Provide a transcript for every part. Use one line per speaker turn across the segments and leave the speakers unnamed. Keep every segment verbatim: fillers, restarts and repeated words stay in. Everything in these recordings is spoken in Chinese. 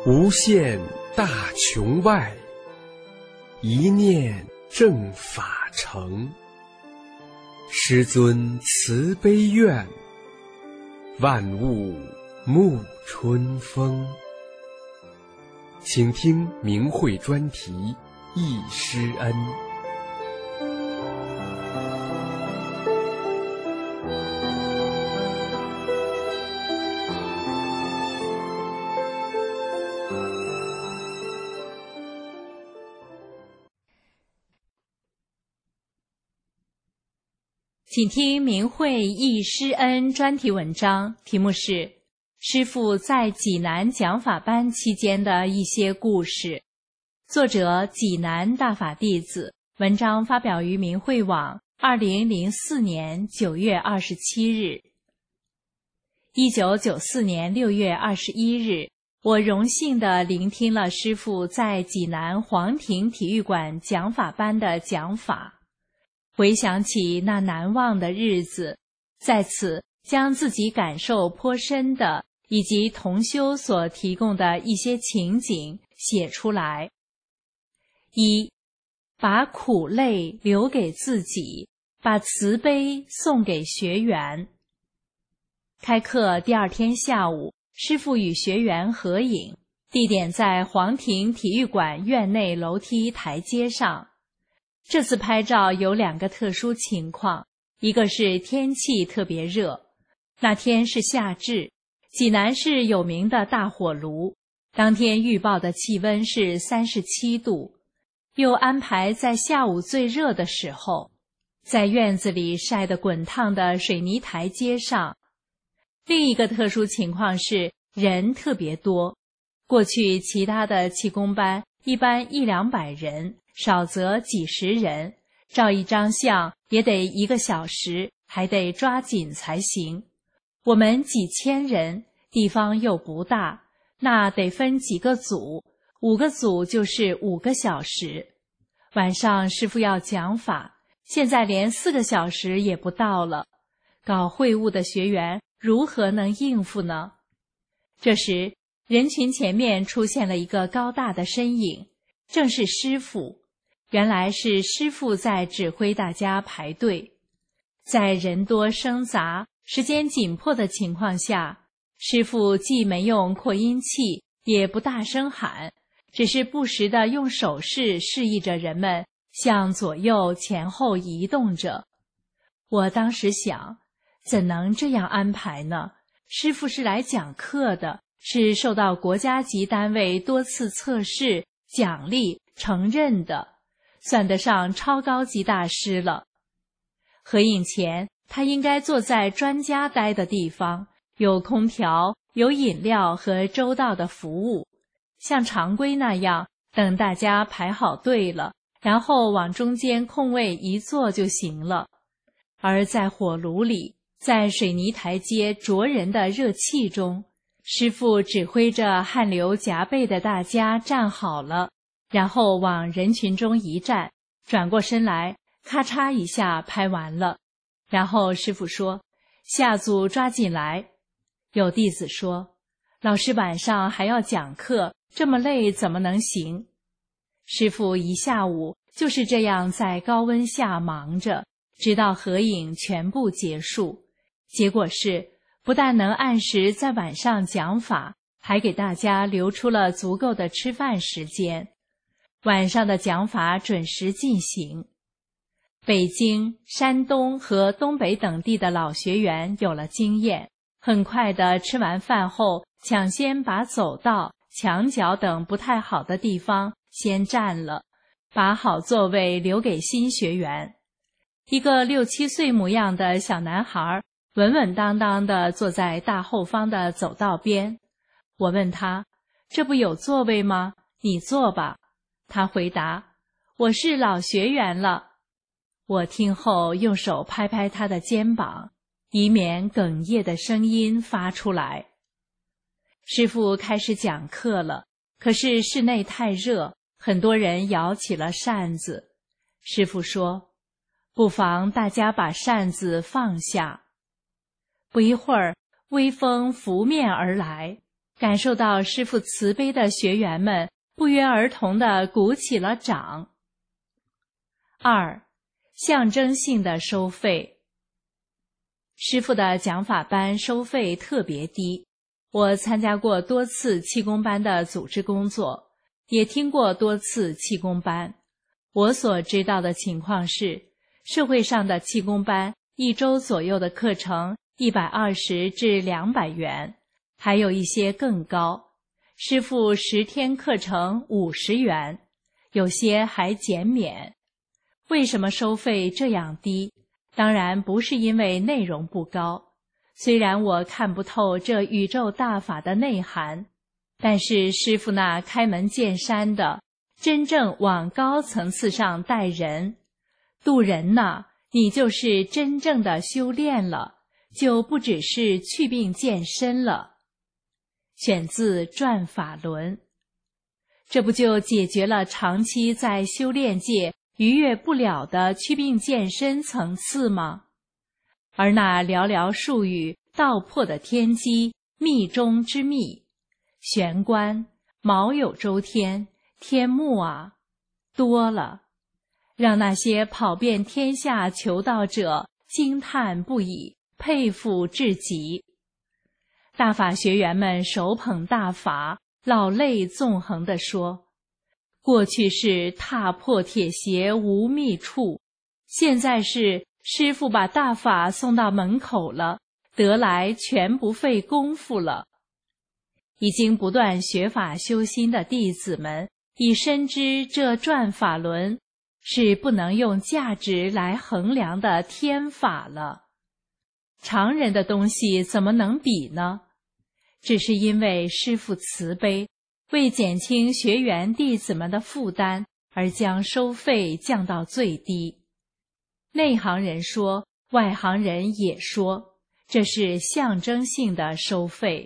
无限大穹外，一念正法成。师尊慈悲愿，万物沐春风。请听明慧专题《忆师恩》。
请听明慧忆师恩专题文章，题目是师父在济南讲法班期间的一些故事，作者济南大法弟子，文章发表于明慧网二零零四年九月二十七日。一九九四年六月二十一日，我荣幸地聆听了师父在济南黄庭体育馆讲法班的讲法。回想起那难忘的日子，在此将自己感受颇深的以及同修所提供的一些情景写出来。一，把苦累留给自己，把慈悲送给学员。开课第二天下午，师父与学员合影，地点在黄庭体育馆院内楼梯台阶上。这次拍照有两个特殊情况，一个是天气特别热，那天是夏至，济南市有名的大火炉，当天预报的气温是三十七度，又安排在下午最热的时候，在院子里晒得滚烫的水泥台阶上。另一个特殊情况是人特别多，过去其他的气功班一般一两百人，少则几十人，照一张相也得一个小时，还得抓紧才行。我们几千人，地方又不大，那得分几个组，五个组就是五个小时。晚上师父要讲法，现在连四个小时也不到了，搞会务的学员如何能应付呢？这时人群前面出现了一个高大的身影，正是师父。原来是师父在指挥大家排队。在人多声杂、时间紧迫的情况下，师父既没用扩音器，也不大声喊，只是不时地用手势示意着人们向左右前后移动着。我当时想，怎能这样安排呢？师父是来讲课的，是受到国家级单位多次测试、奖励、承认的，算得上超高级大师了。合影前，他应该坐在专家待的地方，有空调，有饮料和周到的服务，像常规那样，等大家排好队了，然后往中间空位一坐就行了。而在火炉里，在水泥台阶灼人的热气中，师父指挥着汗流浃背的大家站好了，然后往人群中一站，转过身来，咔嚓一下拍完了。然后师父说：“下组抓紧来。”有弟子说：“老师晚上还要讲课，这么累怎么能行？”师父一下午就是这样在高温下忙着，直到合影全部结束。结果是，不但能按时在晚上讲法，还给大家留出了足够的吃饭时间。晚上的讲法准时进行。北京、山东和东北等地的老学员有了经验，很快的吃完饭后，抢先把走道、墙角等不太好的地方先占了，把好座位留给新学员。一个六七岁模样的小男孩稳稳当当地坐在大后方的走道边。我问他：“这不有座位吗？你坐吧。”他回答：“我是老学员了。”我听后用手拍拍他的肩膀，以免哽咽的声音发出来。师父开始讲课了，可是室内太热，很多人摇起了扇子。师父说：“不妨大家把扇子放下。”不一会儿，微风拂面而来， 感受到师父慈悲的学员们不约而同地鼓起了掌。二、象征性的收费。师父的讲法班收费特别低，我参加过多次气功班的组织工作，也听过多次气功班。我所知道的情况是，社会上的气功班一周左右的课程一百二十至两百元，还有一些更高。师父十天课程五十元，有些还减免。为什么收费这样低？当然不是因为内容不高，虽然我看不透这宇宙大法的内涵，但是师父那开门见山的，真正往高层次上带人，度人呢，你就是真正的修炼了，就不只是祛病健身了。选自《转法轮》，这不就解决了长期在修炼界逾越不了的祛病健身层次吗？而那寥寥数语道破的天机，密中之密，玄关、卯酉周天、天目啊，多了，让那些跑遍天下求道者惊叹不已，佩服至极。大法学员们手捧大法，老泪纵横地说，过去是踏破铁鞋无觅处，现在是师父把大法送到门口了，得来全不费功夫了。已经不断学法修心的弟子们已深知这转法轮是不能用价值来衡量的天法了。常人的东西怎么能比呢？只是因为师父慈悲，为减轻学员弟子们的负担，而将收费降到最低。内行人说，外行人也说，这是象征性的收费。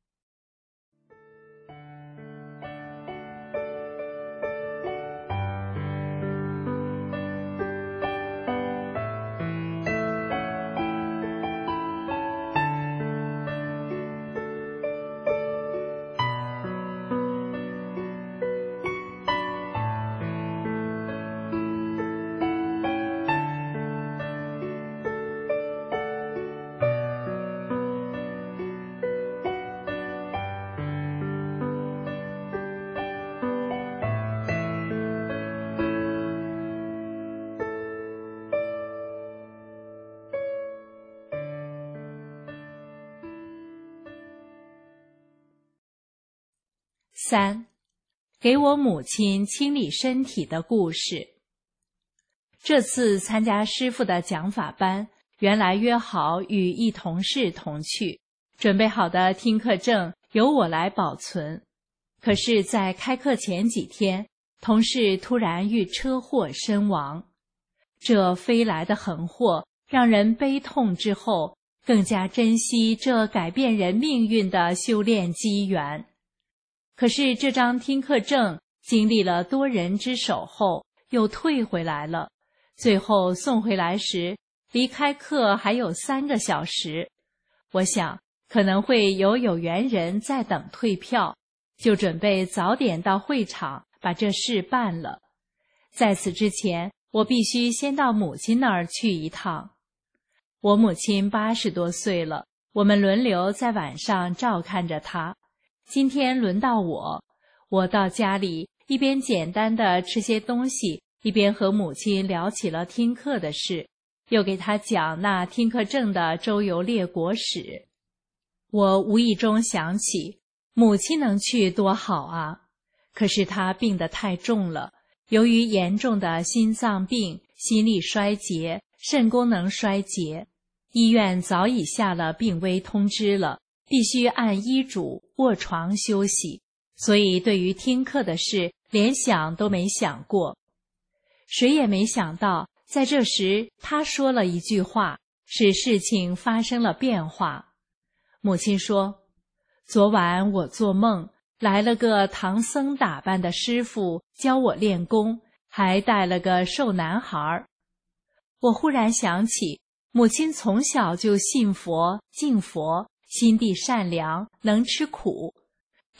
三、给我母亲清理身体的故事。这次参加师父的讲法班，原来约好与一同事同去，准备好的听课证由我来保存。可是在开课前几天，同事突然遇车祸身亡。这飞来的横祸让人悲痛之后，更加珍惜这改变人命运的修炼机缘。可是这张听课证经历了多人之手后又退回来了，最后送回来时离开课还有三个小时。我想可能会有有缘人在等退票，就准备早点到会场把这事办了。在此之前，我必须先到母亲那儿去一趟。我母亲八十多岁了，我们轮流在晚上照看着她。今天轮到我，我到家里一边简单的吃些东西，一边和母亲聊起了听课的事，又给她讲那听课证的周游列国史。我无意中想起，母亲能去多好啊！可是她病得太重了，由于严重的心脏病、心力衰竭、肾功能衰竭，医院早已下了病危通知了，必须按医嘱卧床休息，所以对于听课的事连想都没想过。谁也没想到，在这时他说了一句话，使事情发生了变化。母亲说，昨晚我做梦，来了个唐僧打扮的师傅教我练功，还带了个瘦男孩。我忽然想起，母亲从小就信佛、敬佛，心地善良，能吃苦，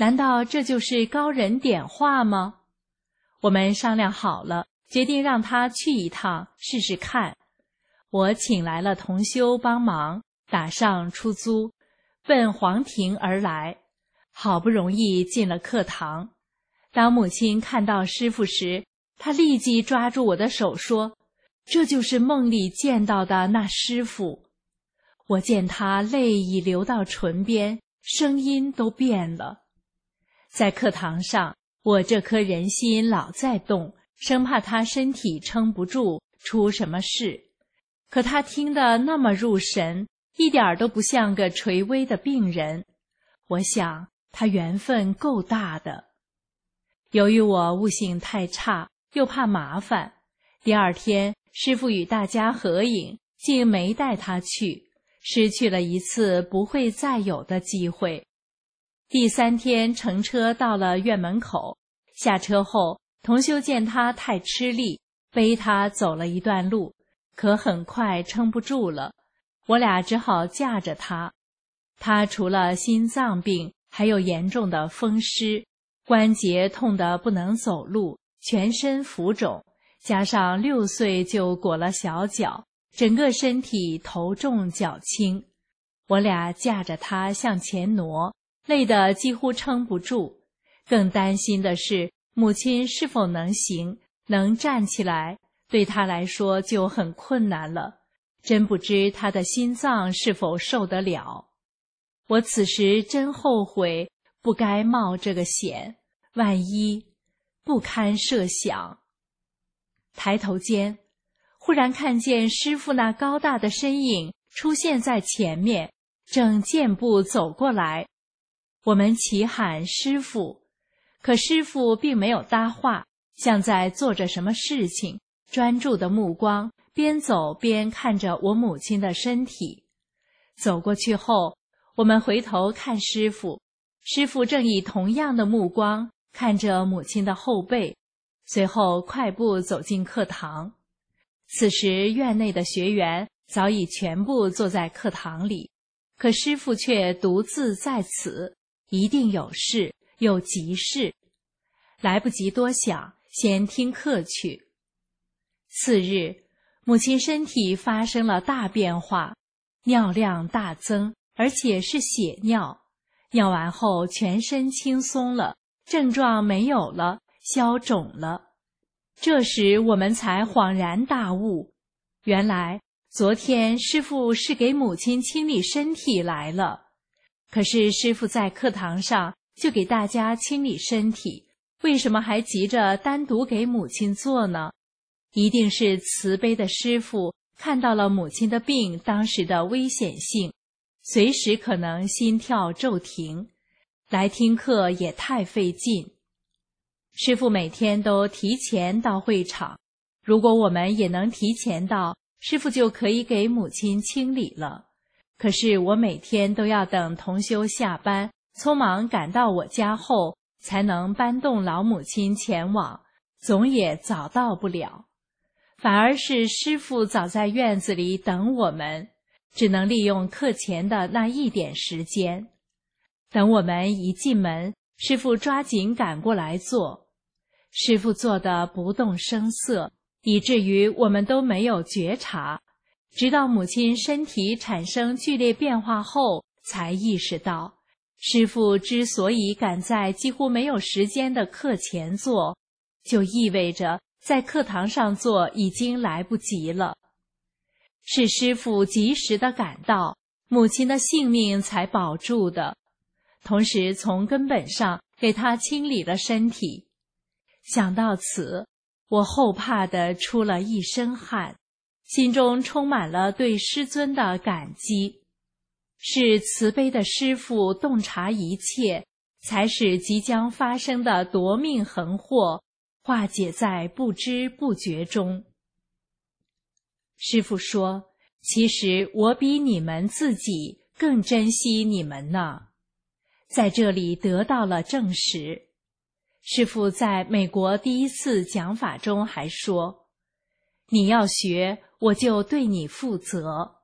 难道这就是高人点化吗？我们商量好了，决定让他去一趟试试看。我请来了同修帮忙，打上出租，奔黄庭而来。好不容易进了课堂，当母亲看到师父时，她立即抓住我的手说：“这就是梦里见到的那师父。”我见他泪已流到唇边，声音都变了。在课堂上，我这颗人心老在动，生怕他身体撑不住，出什么事。可他听得那么入神，一点都不像个垂危的病人。我想他缘分够大的。由于我悟性太差，又怕麻烦，第二天师父与大家合影，竟没带他去，失去了一次不会再有的机会。第三天乘车到了院门口，下车后，同修见他太吃力，背他走了一段路，可很快撑不住了，我俩只好架着他。他除了心脏病，还有严重的风湿，关节痛得不能走路，全身浮肿，加上六岁就裹了小脚，整个身体头重脚轻。我俩架着他向前挪，累得几乎撑不住。更担心的是母亲是否能行，能站起来，对他来说就很困难了。真不知他的心脏是否受得了。我此时真后悔不该冒这个险，万一不堪设想。抬头间，忽然看见师父那高大的身影出现在前面，正健步走过来。我们齐喊师父，可师父并没有搭话，像在做着什么事情，专注的目光边走边看着我母亲的身体。走过去后，我们回头看师父，师父正以同样的目光看着母亲的后背，随后快步走进课堂。此时院内的学员早已全部坐在课堂里，可师父却独自在此，一定有事，有急事。来不及多想，先听课去。次日，母亲身体发生了大变化，尿量大增，而且是血尿。尿完后全身轻松了，症状没有了，消肿了。这时我们才恍然大悟，原来昨天师父是给母亲清理身体来了。可是师父在课堂上就给大家清理身体，为什么还急着单独给母亲做呢？一定是慈悲的师父看到了母亲的病当时的危险性，随时可能心跳骤停，来听课也太费劲。师父每天都提前到会场，如果我们也能提前到，师父就可以给母亲清理了。可是我每天都要等同修下班，匆忙赶到我家后，才能搬动老母亲前往，总也早到不了。反而是师父早在院子里等我们，只能利用课前的那一点时间。等我们一进门，师父抓紧赶过来坐。师父坐得不动声色，以至于我们都没有觉察，直到母亲身体产生剧烈变化后，才意识到，师父之所以赶在几乎没有时间的课前坐，就意味着在课堂上坐已经来不及了。是师父及时的赶到，母亲的性命才保住的，同时从根本上给她清理了身体。想到此，我后怕地出了一身汗，心中充满了对师尊的感激。是慈悲的师父洞察一切，才使即将发生的夺命横祸化解在不知不觉中。师父说，其实我比你们自己更珍惜你们呢。在这里得到了证实。师父在美国第一次讲法中还说，你要学，我就对你负责。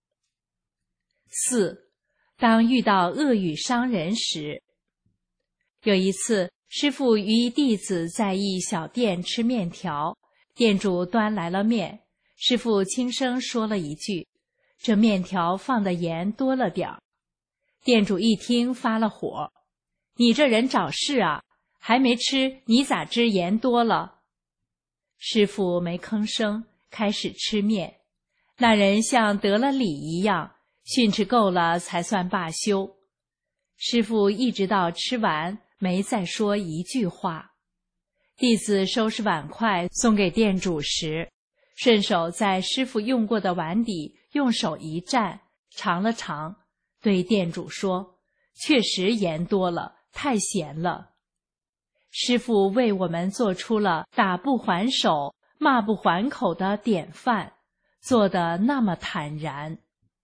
四，当遇到恶语伤人时， 有一次，师父与一弟子在一小店吃面条，店主端来了面，师父轻声说了一句：“这面条放的盐多了点儿。”店主一听发了火：“你这人找事啊！还没吃，你咋知盐多了？”师父没吭声，开始吃面。那人像得了理一样，训斥够了才算罢休。师父一直到吃完，没再说一句话。弟子收拾碗筷送给店主时，顺手在师父用过的碗底用手一蘸，尝了尝，对店主说：“确实盐多了，太咸了。”师父为我们做出了打不还手、骂不还口的典范，做得那么坦然。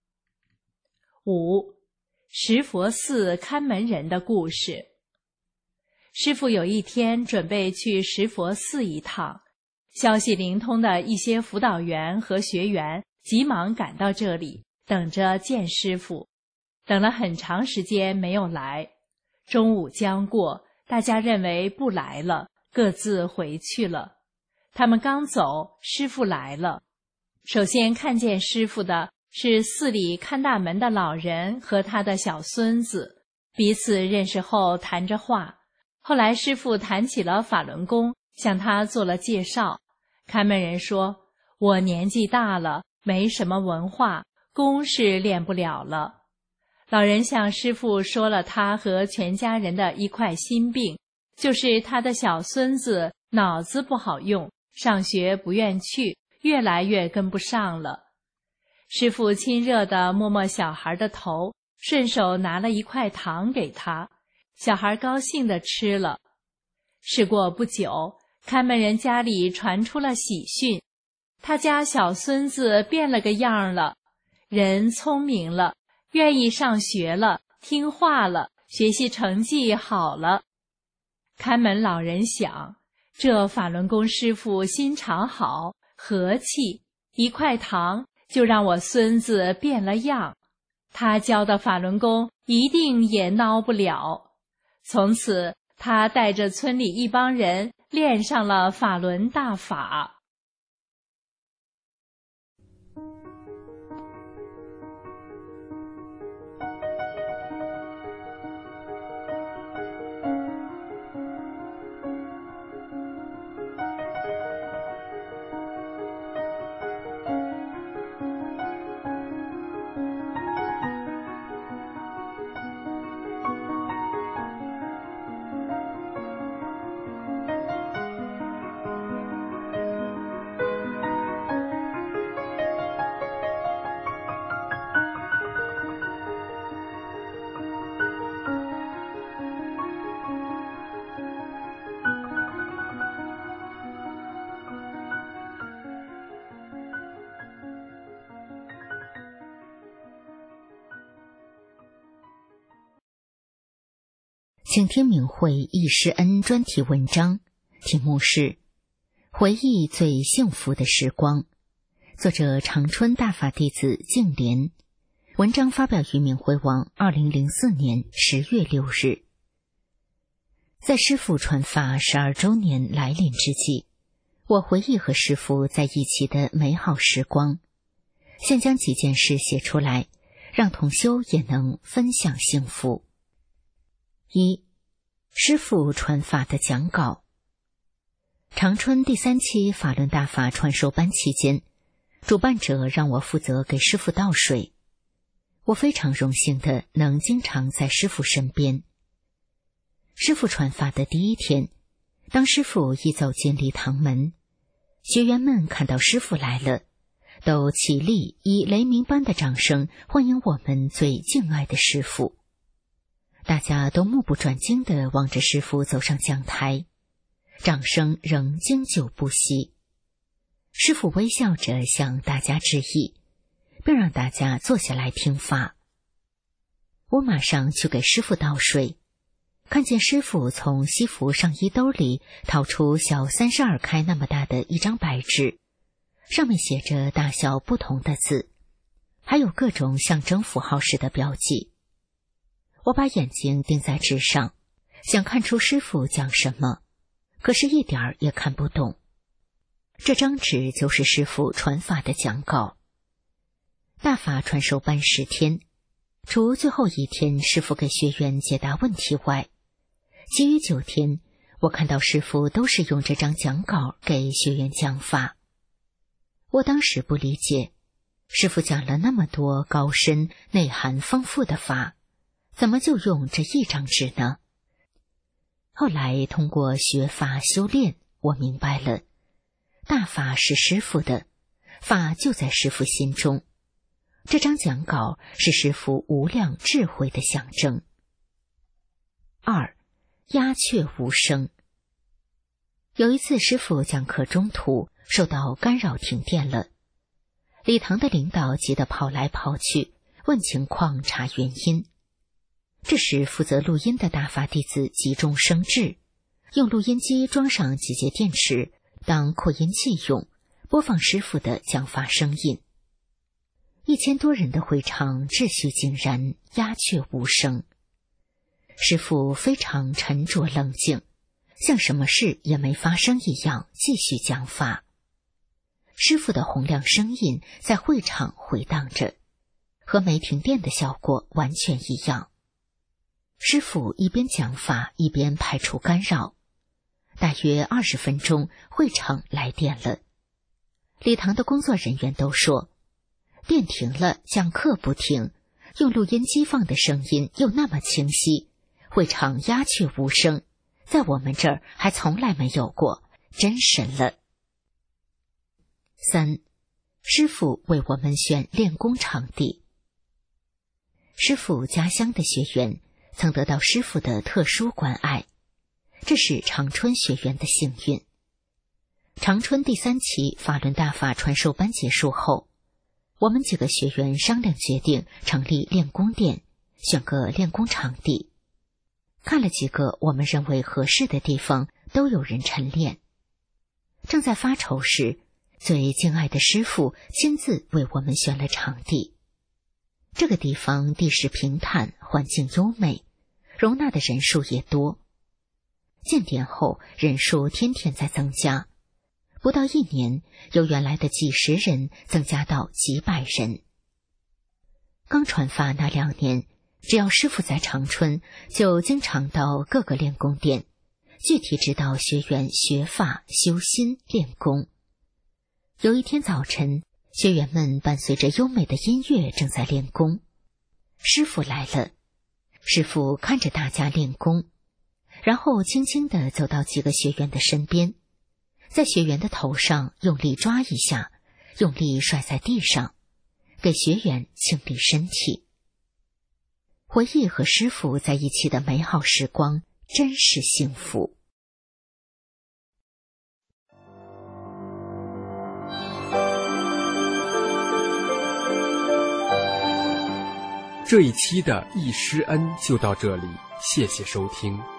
五、石佛寺看门人的故事。师父有一天准备去石佛寺一趟，消息灵通的一些辅导员和学员急忙赶到这里，等着见师父。等了很长时间没有来，中午将过，大家认为不来了，各自回去了。他们刚走，师父来了。首先看见师父的是寺里看大门的老人和他的小孙子，彼此认识后谈着话。后来师父谈起了法轮功，向他做了介绍。看门人说：“我年纪大了，没什么文化，功是练不了了。”老人向师父说了他和全家人的一块心病，就是他的小孙子脑子不好用，上学不愿去，越来越跟不上了。师父亲热地摸摸小孩的头，顺手拿了一块糖给他，小孩高兴地吃了。事过不久，看门人家里传出了喜讯，他家小孙子变了个样了，人聪明了，愿意上学了，听话了，学习成绩好了。看门老人想，这法轮功师父心肠好，和气，一块糖就让我孙子变了样，他教的法轮功一定也孬不了。从此他带着村里一帮人练上了法轮大法。
请听明慧忆师恩专题文章，题目是回忆最幸福的时光，作者长春大法弟子净莲。文章发表于明慧网二零零四年十月六日。在师父传法十二周年来临之际，我回忆和师父在一起的美好时光，先将几件事写出来，让同修也能分享幸福。一、师父传法的讲稿。长春第三期法轮大法传授班期间，主办者让我负责给师父倒水。我非常荣幸的能经常在师父身边。师父传法的第一天，当师父一走进礼堂门，学员们看到师父来了，都起立以雷鸣般的掌声欢迎我们最敬爱的师父。大家都目不转睛地望着师父走上讲台，掌声仍经久不息。师父微笑着向大家致意，并让大家坐下来听法。我马上去给师父倒水，看见师父从西服上衣兜里掏出小三十二开那么大的一张白纸，上面写着大小不同的字，还有各种象征符号式的标记。我把眼睛定在纸上， 想看出师父讲什么，可是一点儿也看不懂。这张纸就是师父传法的讲稿。大法传授班十天，除最后一天师父给学员解答问题外，其余九天我看到师父都是用这张讲稿给学员讲法。我当时不理解，师父讲了那么多高深内涵丰富的法，怎么就用这一张纸呢？后来通过学法修炼，我明白了，大法是师父的，法就在师父心中。这张讲稿是师父无量智慧的象征。二，鸦雀无声。有一次师父讲课中途受到干扰停电了，礼堂的领导急得跑来跑去问情况查原因。这时负责录音的大法弟子急中生智，用录音机装上几节电池当扩音器用，播放师父的讲法声音。一千多人的会场秩序井然，鸦雀无声。师父非常沉着冷静，像什么事也没发生一样继续讲法。师父的洪亮声音在会场回荡着，和没停电的效果完全一样。师父一边讲法一边排除干扰，大约二十分钟，会场来电了。礼堂的工作人员都说，电停了，讲课不停，用录音机放的声音又那么清晰，会场鸦雀无声，在我们这儿还从来没有过，真神了。三，师父为我们选练功场地。师父家乡的学员曾得到师父的特殊关爱，这是长春学员的幸运。长春第三期法轮大法传授班结束后，我们几个学员商量决定成立练功店，选个练功场地。看了几个我们认为合适的地方，都有人晨练。正在发愁时，最敬爱的师父亲自为我们选了场地。这个地方地势平坦，环境优美，容纳的人数也多。建店后人数天天在增加，不到一年，由原来的几十人增加到几百人。刚传法那两年，只要师父在长春，就经常到各个练功店，具体指导学员学法、修心、练功。有一天早晨，学员们伴随着优美的音乐正在练功，师父来了。师父看着大家练功，然后轻轻地走到几个学员的身边，在学员的头上用力抓一下，用力甩在地上，给学员清理身体。回忆和师父在一起的美好时光，真是幸福。
这一期的易师恩就到这里，谢谢收听。